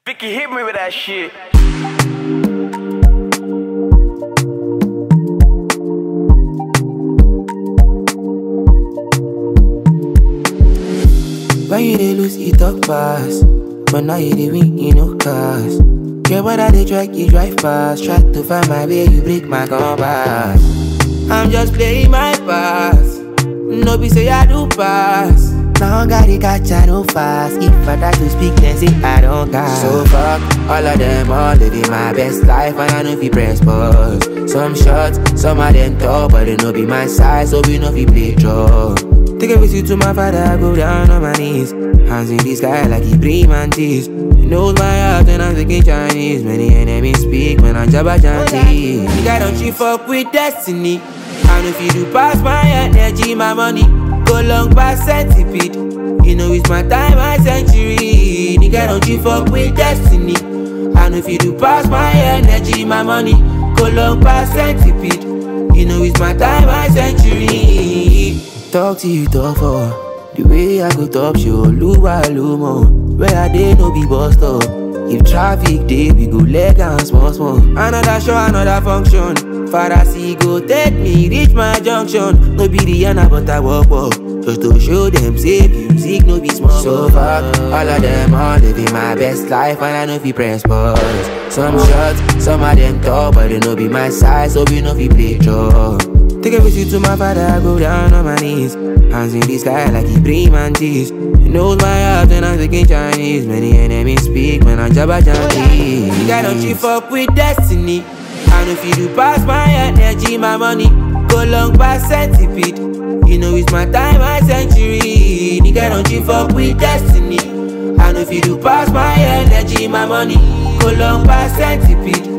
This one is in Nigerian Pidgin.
Vicky hit me with that shit. When you dey lose, you talk fast. But now you dey win, you no cast. Care whether they drag you drive fast. Try to find my way, you break my compass. I'm just playing my pass. No be say I do pass. Now I gotta catch I no fast. If I try to speak, then say I don't gas. So fuck all of them, all living my best life, and I know if you press pause. Some shots, some of them tall, but they no be my size, so we know if you play draw. Take a visit to my father, I go down on my knees. Hands in the sky like he bring mantis. He knows my heart when I'm speaking Chinese. Many enemies speak when I'm Jabba Janti. Nigga, don't you fuck with destiny. And if you do pass my energy, my money go long past centipede. You know it's my time, my century. Nigga, don't you fuck with destiny. And if you do pass my energy, my money go long past centipede. You know it's my time, my century. Talk to you, talk for the way I go top show, Luba Lumo. Where I dey no be bust up. If traffic day, we go leg and small. Another show, another function. Father see go take me, reach my junction. No be the Yana, but I walk. Just to show them, say music, no be small. So fuck all of them, all living my best life, and I know if you press pause. Some shots, some of them tall, but they no be my size, so we know if you play draw. Take a visit to my father, I go down on my knees. Hands in the sky like he bring mantis. He knows my heart when I'm speaking Chinese. Many enemies speak when I'm Jabba Janti. Nigga, don't you fuck with destiny. And if you do pass my energy, my money go long past centipede. You know it's my time, my century. Nigga, don't you fuck with destiny. And if you do pass my energy, my money go long past centipede.